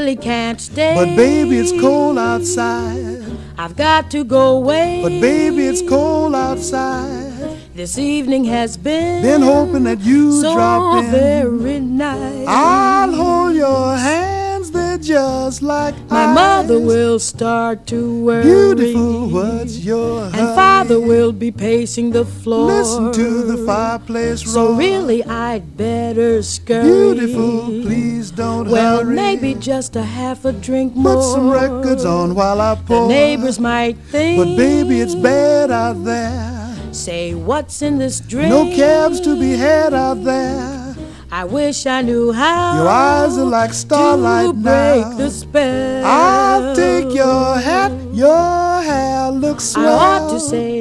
really can't stay. But baby, it's cold outside. I've got to go away. But baby, it's cold outside. This evening has been Hoping that you so drop in. very nice. I'll hold your hands, they're just like My ice. mother will start to worry. Beautiful, what's your And hurry? father will be pacing the floor. Listen to the fireplace roar. So really I'd better scurry. Beautiful, please don't Well, hurry. maybe just a half a drink more. Put some records on while I The pour. neighbors might think. But baby, it's bad out there. Say, what's in this drink? No cabs to be had out there. I wish I knew how. Your eyes are like starlight to break now. the spell. I'll take your hat, your hair looks swell. I ought to say